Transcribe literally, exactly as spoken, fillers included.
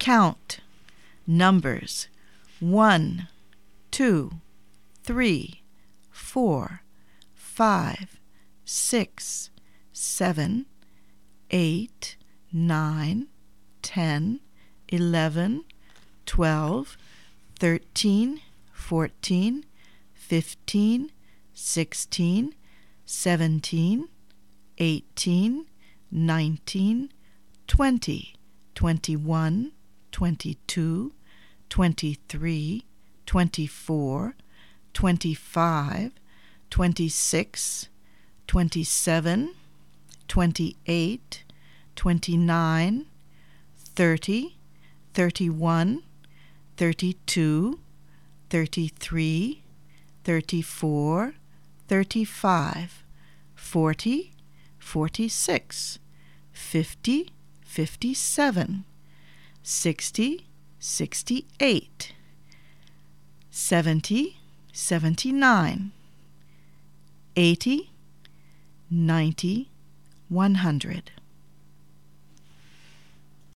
Count numbers one, two, three, four, five, six, seven, eight, nine, ten, eleven, twelve, thirteen, fourteen, fifteen, sixteen, seventeen, eighteen, nineteen, twenty, twenty-one, twenty-two, twenty-three, twenty-four, twenty-five, twenty-six, twenty-seven, twenty-eight, twenty-nine, thirty, thirty-one, thirty-two, thirty-three, thirty-four, thirty-five, forty, forty-six, fifty, fifty-seven, sixty, sixty-eight, seventy, seventy-nine, eighty, ninety, one hundred.